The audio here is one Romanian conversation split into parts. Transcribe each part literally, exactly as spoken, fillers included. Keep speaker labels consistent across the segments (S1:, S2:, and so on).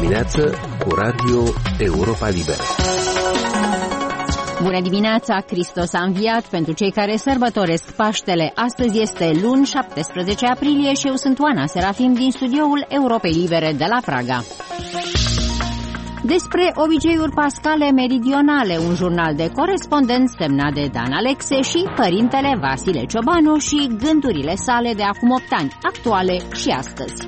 S1: dimineață cu Radio Europa Liberă.
S2: Bună dimineața! Hristos a înviat. Pentru cei care sărbătoresc Paștele, astăzi este luni, șaptesprezece aprilie, și eu sunt Oana Serafim din studioul Europei Libere de la Praga. Despre obiceiuri pascale meridionale, un jurnal de corespondenți semnat de Dan Alexe și părintele Vasile Ciobanu și gândurile sale de acum opt ani, actuale și astăzi.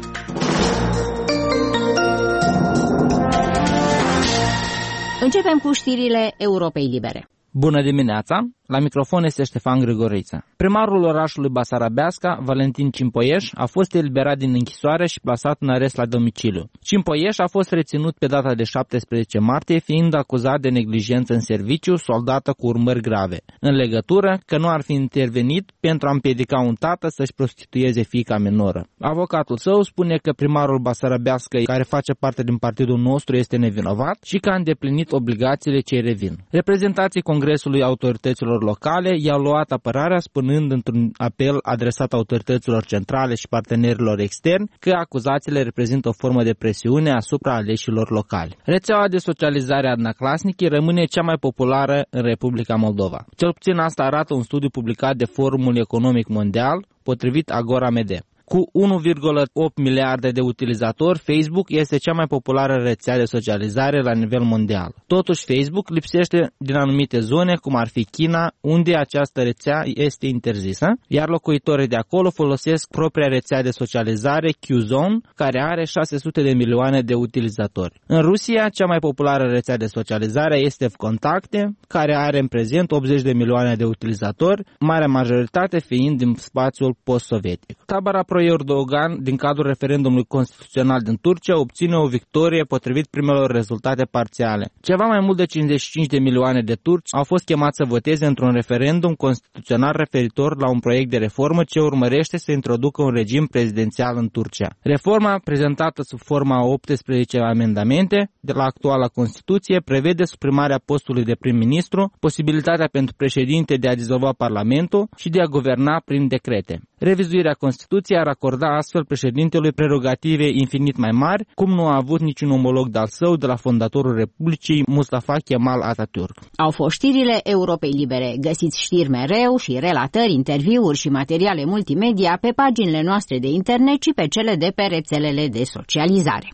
S2: Începem cu știrile Europei Libere.
S3: Bună dimineața! La microfon este Ștefan Grigorița. Primarul orașului Basarabeasca, Valentin Cimpoieș, a fost eliberat din închisoare și plasat în arest la domiciliu. Cimpoieș a fost reținut pe data de șaptesprezece martie, fiind acuzat de neglijență în serviciu, soldată cu urmări grave, în legătură că nu ar fi intervenit pentru a împiedica un tată să-și prostitueze fiica minoră. Avocatul său spune că primarul Basarabeasca, care face parte din partidul nostru, este nevinovat și că a îndeplinit obligațiile ce îi revin. Reprezentanții Congresului Autorităților locale i-au luat apărarea, spunând într-un apel adresat autorităților centrale și partenerilor externi că acuzațiile reprezintă o formă de presiune asupra aleșilor locali. Rețeaua de socializare Adnaclasnici rămâne cea mai populară în Republica Moldova. Cel puțin asta arată un studiu publicat de Forumul Economic Mondial, potrivit Agora M D. Cu unu virgulă opt miliarde de utilizatori, Facebook este cea mai populară rețea de socializare la nivel mondial. Totuși, Facebook lipsește din anumite zone, cum ar fi China, unde această rețea este interzisă, iar locuitorii de acolo folosesc propria rețea de socializare Qzone, care are șase sute de milioane de utilizatori. În Rusia, cea mai populară rețea de socializare este VKontakte, care are în prezent optzeci de milioane de utilizatori, marea majoritate fiind din spațiul post-sovietic. Tabăra pro-Erdogan, din cadrul referendumului constituțional din Turcia, obține o victorie potrivit primelor rezultate parțiale. Ceva mai mult de cincizeci și cinci de milioane de turci au fost chemați să voteze într-un referendum constituțional referitor la un proiect de reformă ce urmărește să introducă un regim prezidențial în Turcia. Reforma, prezentată sub forma a optsprezece amendamente de la actuala Constituție, prevede suprimarea postului de prim-ministru, posibilitatea pentru președinte de a dizolva Parlamentul și de a guverna prin decrete. Revizuirea Constituției ar acorda astfel președintelui prerogative infinit mai mari, cum nu a avut niciun omolog de-al său de la fondatorul Republicii, Mustafa Kemal Atatürk.
S2: Au fost știrile Europei Libere. Găsiți știri mereu și relatări, interviuri și materiale multimedia pe paginile noastre de internet și pe cele de pe rețelele de socializare.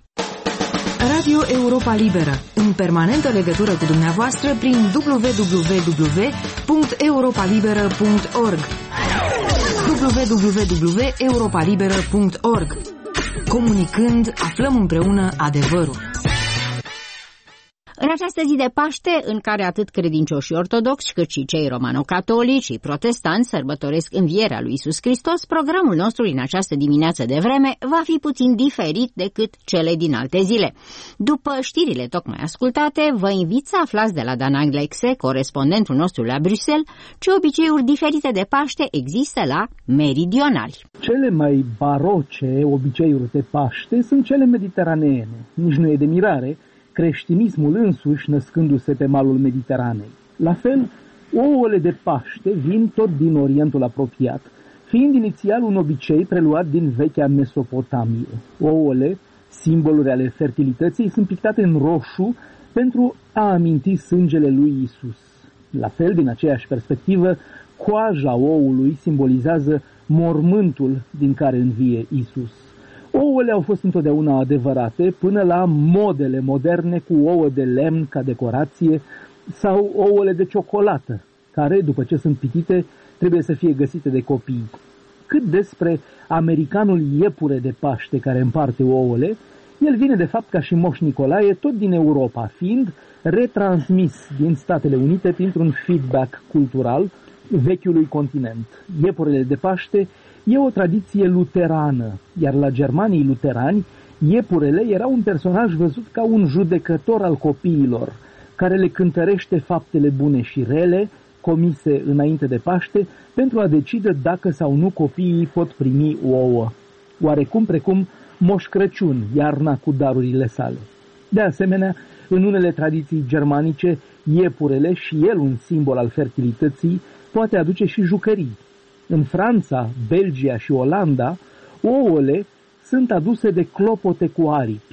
S4: Radio Europa Liberă, în permanentă legătură cu dumneavoastră prin w w w punct europa liberă punct org. w w w punct europa liberă punct org. Comunicând, aflăm împreună adevărul.
S2: În această zi de Paște, în care atât credincioșii ortodoxi, cât și cei romano-catolici și protestanți sărbătoresc învierea lui Iisus Hristos, programul nostru în această dimineață de vreme va fi puțin diferit decât cele din alte zile. După știrile tocmai ascultate, vă invit să aflați de la Dan Alexe, corespondentul nostru la Bruxelles, ce obiceiuri diferite de Paște există la meridionali.
S5: Cele mai baroce obiceiuri de Paște sunt cele mediteraneene. Nici nu e de mirare, creștinismul însuși născându-se pe malul Mediteranei. La fel, ouăle de Paște vin tot din Orientul apropiat, fiind inițial un obicei preluat din vechea Mesopotamie. Ouăle, simboluri ale fertilității, sunt pictate în roșu pentru a aminti sângele lui Isus. La fel, din aceeași perspectivă, coaja oului simbolizează mormântul din care învie Isus. Ouăle au fost întotdeauna adevărate, până la modele moderne cu ouă de lemn ca decorație sau ouăle de ciocolată, care, după ce sunt pitite, trebuie să fie găsite de copii. Cât despre americanul iepure de Paște care împarte ouăle, el vine de fapt ca și Moș Nicolae tot din Europa, fiind retransmis din Statele Unite printr-un feedback cultural vechiului continent. Iepurele de Paște e o tradiție luterană, iar la germanii luterani, iepurele era un personaj văzut ca un judecător al copiilor, care le cântărește faptele bune și rele, comise înainte de Paște, pentru a decide dacă sau nu copiii pot primi ouă, oarecum precum Moș Crăciun, iarna cu darurile sale. De asemenea, în unele tradiții germanice, iepurele, și el un simbol al fertilității, poate aduce și jucării. În Franța, Belgia și Olanda, ouăle sunt aduse de clopote cu aripi.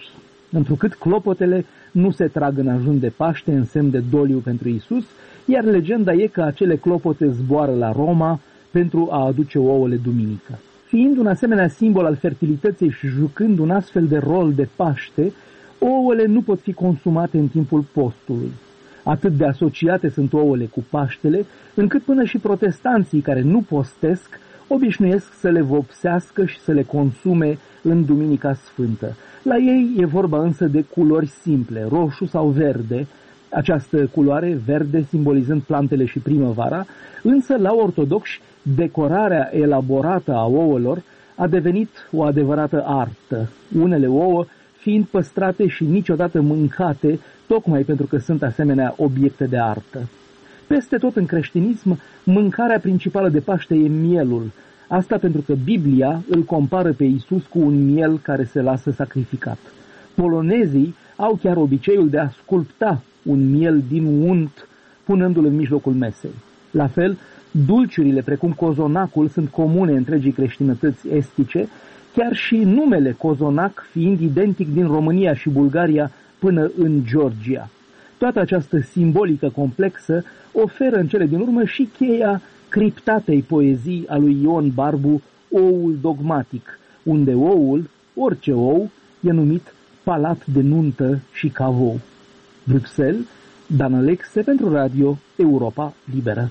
S5: întrucât clopotele nu se trag în ajun de Paște în semn de doliu pentru Iisus, iar legenda e că acele clopote zboară la Roma pentru a aduce ouăle duminică. Fiind un asemenea simbol al fertilității și jucând un astfel de rol de Paște, ouăle nu pot fi consumate în timpul postului. Atât de asociate sunt ouăle cu Paștele, încât până și protestanții care nu postesc obișnuiesc să le vopsească și să le consume în Duminica Sfântă. La ei e vorba însă de culori simple, roșu sau verde, această culoare verde simbolizând plantele și primăvara, însă la ortodoxi decorarea elaborată a ouălor a devenit o adevărată artă, unele ouă fiind păstrate și niciodată mâncate, tocmai pentru că sunt asemenea obiecte de artă. Peste tot în creștinism, mâncarea principală de Paște e mielul, asta pentru că Biblia îl compară pe Iisus cu un miel care se lasă sacrificat. Polonezii au chiar obiceiul de a sculpta un miel din unt, punându-l în mijlocul mesei. La fel, dulciurile precum cozonacul sunt comune întregii creștinătăți estice, chiar și numele cozonac fiind identic din România și Bulgaria până în Georgia. Toată această simbolică complexă oferă în cele din urmă și cheia criptatei poezii a lui Ion Barbu, Oul dogmatic, unde oul, orice ou, e numit palat de nuntă și cavou. Bruxelles, Dan Alexe pentru Radio Europa Liberă.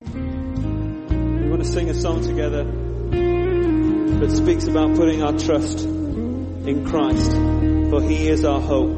S6: We want to sing a song together that speaks about putting our trust in Christ, for He is our hope.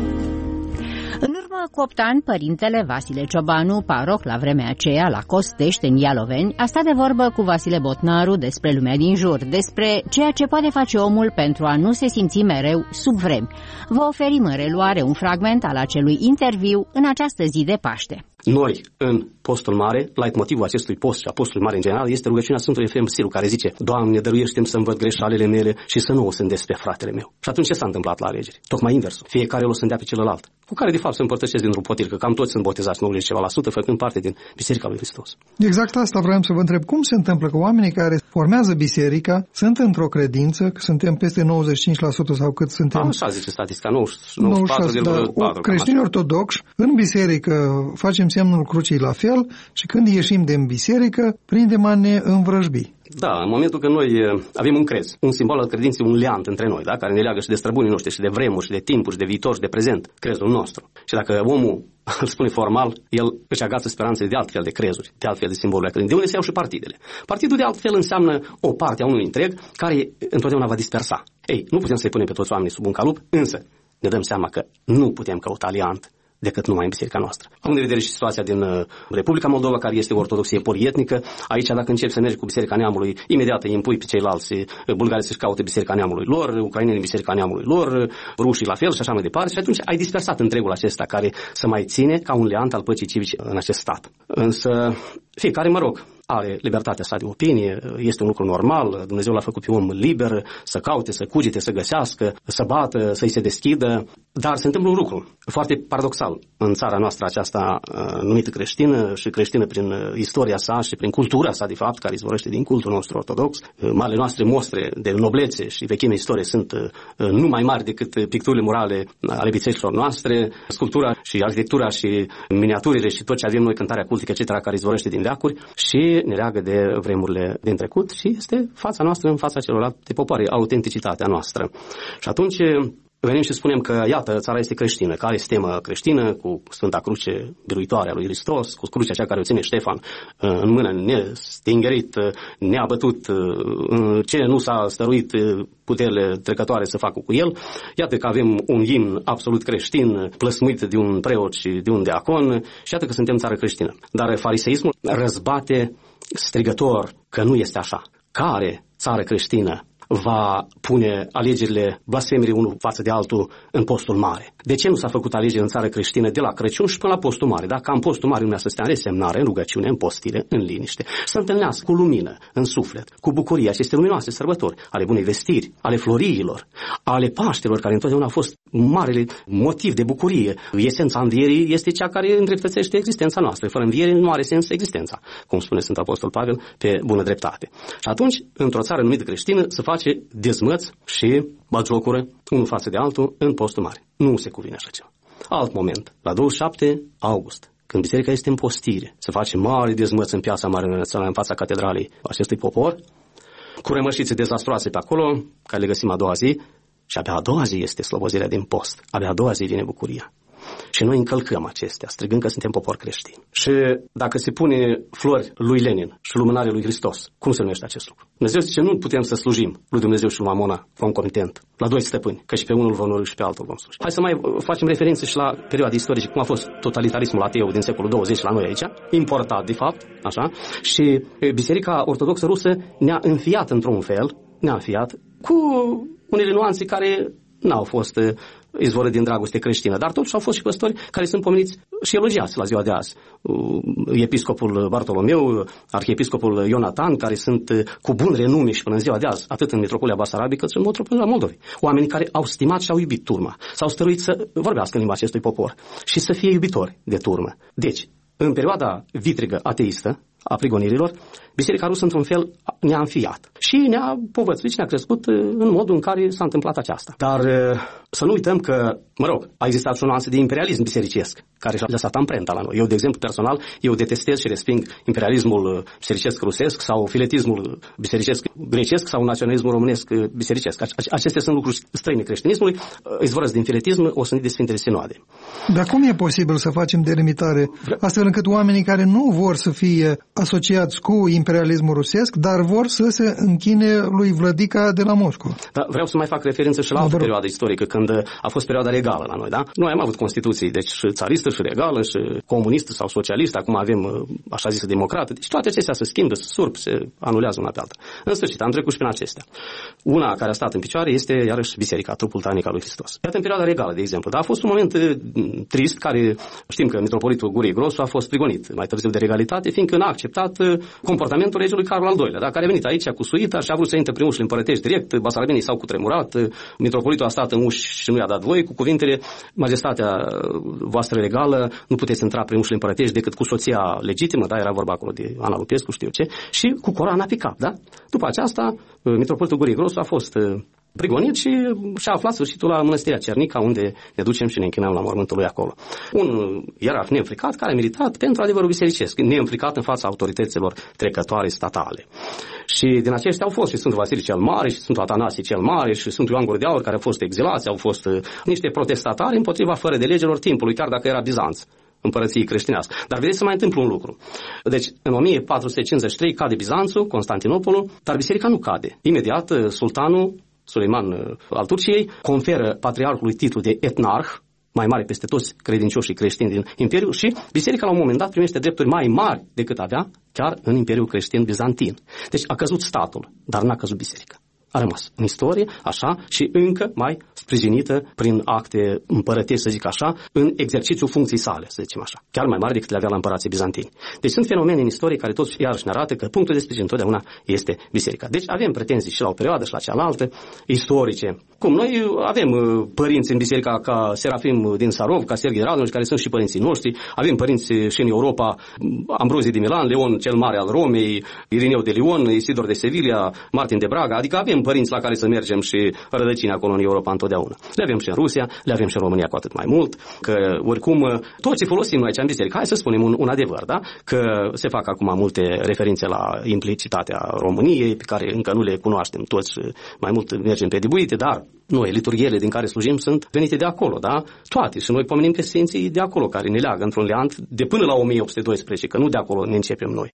S2: În urmă cu opt ani, părintele Vasile Ciobanu, paroh la vremea aceea la Costești, în Ialoveni, a stat de vorbă cu Vasile Botnaru despre lumea din jur, despre ceea ce poate face omul pentru a nu se simți mereu sub vremi. Vă oferim în reluare un fragment al acelui interviu în această zi de Paște.
S7: Noi, în postul mare, leitmotivul acestui post și a postului mare în general, este rugăciunea Sfântului Efrem Siru, care zice: Doamne, dăruiește-mi să-mi văd greșalele mele și să nu o sândesc pe fratele meu. Și atunci ce s-a întâmplat la alegeri? Tocmai inversul. Fiecare o sândea pe celălalt, cu care de fapt se împărtășesc dintr-un potir, că cam toți sunt botezați nouăzeci ceva la sută, făcând parte din Biserica lui Hristos.
S8: Exact asta vreau să vă întreb. Cum se întâmplă că oamenii care formează biserica sunt într-o credință, că suntem peste nouăzeci și cinci la sută sau cât suntem?
S7: Așa zice statistica, nouăzeci și patru virgulă patru.
S8: Creștini ortodoxi, în biserică facem semnul crucii la fel și când ieșim din biserică, prindem a ne învrăjbi.
S7: Da, în momentul că noi avem un crez, un simbol al credinței, un leant între noi, da? Care ne leagă și de străbunii noștri, și de vremuri, și de timpuri, și de viitor, și de prezent, crezul nostru. Și dacă omul îl spune formal, el își agață speranțele de altfel de crezuri, de altfel de simboluri ale credinței. De unde se iau și partidele? Partidul de altfel înseamnă o parte a unui întreg care întotdeauna va dispersa. Ei, nu putem să-i punem pe toți oamenii sub un calup, însă ne dăm seama că nu putem căuta leant decât numai în biserica noastră. Având în vedere și situația din uh, Republica Moldova, care este o ortodoxie polietnică, aici dacă începi să mergi cu Biserica Neamului, imediat îi impui pe ceilalți, uh, bulgarii să-și caute Biserica Neamului lor, ucrainenii Biserica Neamului lor, uh, rușii la fel și așa mai departe, și atunci ai dispersat întregul acesta care să mai ține ca un leant al păcii civice în acest stat. Însă fiecare, mă rog, are libertatea sa de opinie, este un lucru normal, Dumnezeu l-a făcut pe om liber să caute, să cugite, să găsească, să bată, să-i se deschidă, dar se întâmplă un lucru foarte paradoxal în țara noastră aceasta numită creștină și creștină prin istoria sa și prin cultura sa, de fapt, care izvorăște din cultul nostru ortodox. Marile noastre mostre de noblețe și vechime istorie sunt nu mai mari decât picturile murale ale bisericilor noastre, sculptura și arhitectura și miniaturile și tot ce avem noi, cântarea cultică, et cetera, care izvorăște din veacuri și ne leagă de vremurile din trecut și este fața noastră în fața celorlalte popoare, autenticitatea noastră. Și atunci venim și spunem că, iată, țara este creștină, că are stemă creștină, cu Sfânta Cruce biruitoare a lui Hristos, cu crucea cea care o ține Ștefan în mână, nestingerit, neabătut, ce nu s-a stăruit puterile trecătoare să facă cu el. Iată că avem un imn absolut creștin, plăsmuit de un preot și de un deacon, și iată că suntem țară creștină. Dar fariseismul răzbate strigător că nu este așa. Care țară creștină va pune alegerile blasfemiei unul față de altul în postul mare? De ce nu s-a făcut alegeri în țară creștină de la Crăciun și până la postul mare? Dacă în postul mare lumea să stea în resemnare, în rugăciune, în postire, în liniște, să întâlnească cu lumină în suflet, cu bucurie aceste luminoase sărbători, ale bunei vestiri, ale floriilor, ale Paștelor, care întotdeauna a fost marele motiv de bucurie. Esența învierii este cea care îndreptățește existența noastră. Fără înviere nu are sens existența, cum spune Sfântul Apostol Pavel, pe bună dreptate. Și atunci, într-o țară numită creștină, să face face dezmăț și bagiocură unul față de altul în postul mare. Nu se cuvine așa ceva. Alt moment, la douăzeci și șapte august, când biserica este în postire, se face mare dezmăț în piața Mare Națională, în fața catedralei acestui popor, cu rămășițe dezastroase pe acolo, care le găsim a doua zi, și abia a doua zi este slobozirea din post. Abia a doua zi vine bucuria. Și noi încălcăm acestea, strigând că suntem popor creștin. Și dacă se pune flori lui Lenin și lumânare lui Hristos, cum se numește acest lucru? Dumnezeu zice, nu putem să slujim lui Dumnezeu și lui Mamona concomitent, la doi stăpâni, că și pe unul vom urâ și pe altul vom sluji. Hai să mai facem referință și la perioada istorică, cum a fost totalitarismul ateu din secolul douăzeci la noi aici, importat de fapt, așa, și Biserica Ortodoxă Rusă ne-a înfiat într-un fel, ne-a înfiat cu unele nuanțe care n-au fost izvorât din dragoste creștină, dar totuși au fost și păstori care sunt pomeniți și elogiați la ziua de azi. Episcopul Bartolomeu, arhiepiscopul Ionatan, care sunt cu bun renume și până în ziua de azi, atât în metropolia Basarabică, cât și în metropolia Moldovei. Oameni care au stimat și au iubit turma, s-au stăruit să vorbească în limba acestui popor și să fie iubitori de turmă. Deci, în perioada vitrigă ateistă a prigonirilor, Biserica Rusă, într-un fel, ne-a înfiat și ne-a povățuit și ne-a crescut în modul în care s-a întâmplat aceasta. Dar să nu uităm că, mă rog, a existat și o nuanță de imperialism bisericesc, care și-a lăsat amprenta la noi. Eu, de exemplu, personal, eu detestez și resping imperialismul bisericesc rusesc sau filetismul bisericesc grecesc sau naționalismul românesc bisericesc. Acestea sunt lucruri străine creștinismului, izvorăsc din filetism, o sănit de Sfintele Sinoade.
S8: Dar cum e posibil să facem delimitare astfel încât oamenii care nu vor să fie asociați cu imperialismul rusesc, dar vor să se închine lui Vlădica de la Moscova?
S7: Da, vreau să mai fac referință și la altă perioadă istorică, când a fost perioada regală la noi, da? Noi am avut constituții, deci și țaristă, și regală, și comunistă sau socialistă, acum avem așa zisă democrată, deci toate acestea se schimbă, se surp, se anulează una pe alta. În sfârșit, am trecut și prin acestea. Una care a stat în picioare este, iarăși, biserica, trupul tainic al lui Hristos. Iată, în perioada regală, de exemplu, dar a fost un moment trist, care știm că mitropolitul Gurii Grosu a fost prigonit mai târziu de regalitate, fiindcă n-a acceptat comportamentul regelui Carol al doilea, da? Care a venit aici cu suita și a vrut să intre prin ușile împărătești direct, basarabenii s-au cutremurat, mitropolitul a stat în uși și nu i-a dat voie cu cuvintele: majestatea voastră regală, nu puteți intra prin ușile împărătești decât cu soția legitimă, da? Era vorba acolo de Ana Lupescu, știu ce, și cu coroana pe cap, da? După aceasta, mitropolitul Gurii Grosu a fost prigonit și și-a aflat sfârșitul la mănăstirea Cernica, unde ne ducem și ne închinăm la mormântul lui acolo. Un ierarh neînfricat care a militat pentru adevărul bisericesc, neînfricat în fața autorităților trecătoare statale. Și din aceștia au fost și Sfântul Vasile cel Mare, și Sfântul Atanasie cel Mare, și Sfântul Ioan Gură de Aur, care au fost exilați, au fost uh, niște protestatari împotriva fără de legilor timpului, chiar dacă era Bizanț, împărăției creștinească. Dar vedeți, să mai întâmplă un lucru. Deci, în o mie patru sute cincizeci și trei cade Bizanțul, Constantinopolul, dar biserica nu cade. Imediat, sultanul Suleiman al Turciei conferă patriarhului titlul de etnarh, mai mare peste toți credincioșii creștini din Imperiu, și biserica la un moment dat primește drepturi mai mari decât avea chiar în Imperiul creștin bizantin. Deci a căzut statul, dar n-a căzut biserica. A rămas în istorie, așa, și încă mai sprijinită prin acte împărătești, să zic așa, în exercițiul funcției sale, să zicem așa, chiar mai mari decât le avea la împărații bizantini. Deci sunt fenomene în istorie care toți iarăși ne arată că punctul de sprijin întotdeauna este biserica. Deci avem pretenții și la o perioadă și la cealaltă, istorice. Cum noi avem părinți în biserica ca Serafim din Sarov, ca Serghei Radonjic, care sunt și părinții noștri, avem părinți și în Europa, Ambrozie de Milan, Leon cel Mare al Romei, Irineu de Lion, Isidor de Sevilla, Martin de Braga, adică avem părinți la care să mergem și rădăcini acolo în Europa întotdeauna. Le avem și în Rusia, le avem și în România cu atât mai mult, că oricum tot ce folosim noi aici în biserică, hai să spunem un, un adevăr, da? Că se fac acum multe referințe la implicitatea României, pe care încă nu le cunoaștem toți, mai mult mergem pe dibuite, dar noi, liturghiile din care slujim sunt venite de acolo, da? Toate. Și noi pomenim pe sfinții de acolo, care ne leagă într-un leant de până la o mie opt sute doisprezece, că nu de acolo ne începem noi.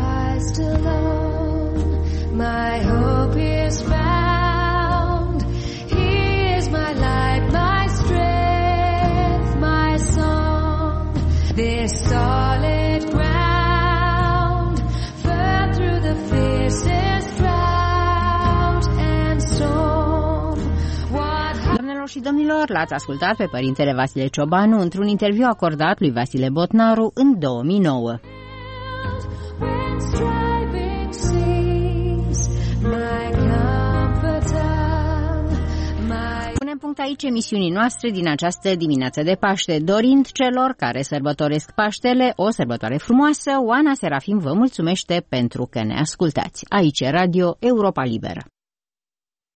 S7: My hope is found. He is my light, my strength, my song. This solid ground, firm through the fiercest drought and storm.
S2: Doamnelor și domnilor, l-ați ascultat pe părintele Vasile Ciobanu într-un interviu acordat lui Vasile Botnaru în două mii nouă. Punem punct aici emisiunii noastre din această dimineață de Paște, dorind celor care sărbătoresc Paștele o sărbătoare frumoasă. Oana Serafim vă mulțumește pentru că ne ascultați. Aici Radio Europa Liberă.